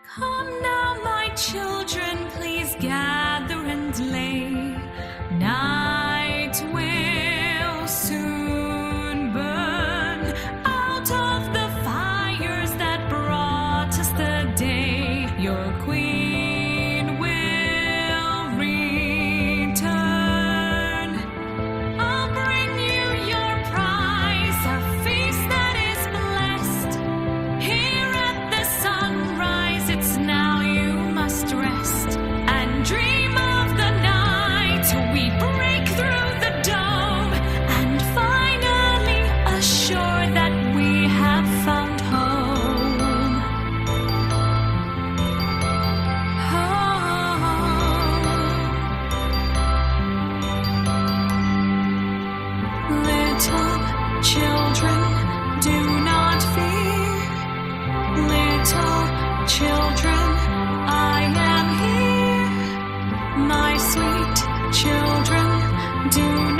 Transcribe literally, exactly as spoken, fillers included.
Come now, my children, please gather and lay. Night will soon burn out of the fires that brought us the day. Your queen will return. I'll bring you your prize, a feast that is blessed. Here at the sunrise, it's now you must rest and dream of the night we break through the dome and finally assure that we have found home. Home. Little children, do not fear. Little children, I am here. My sweet children, do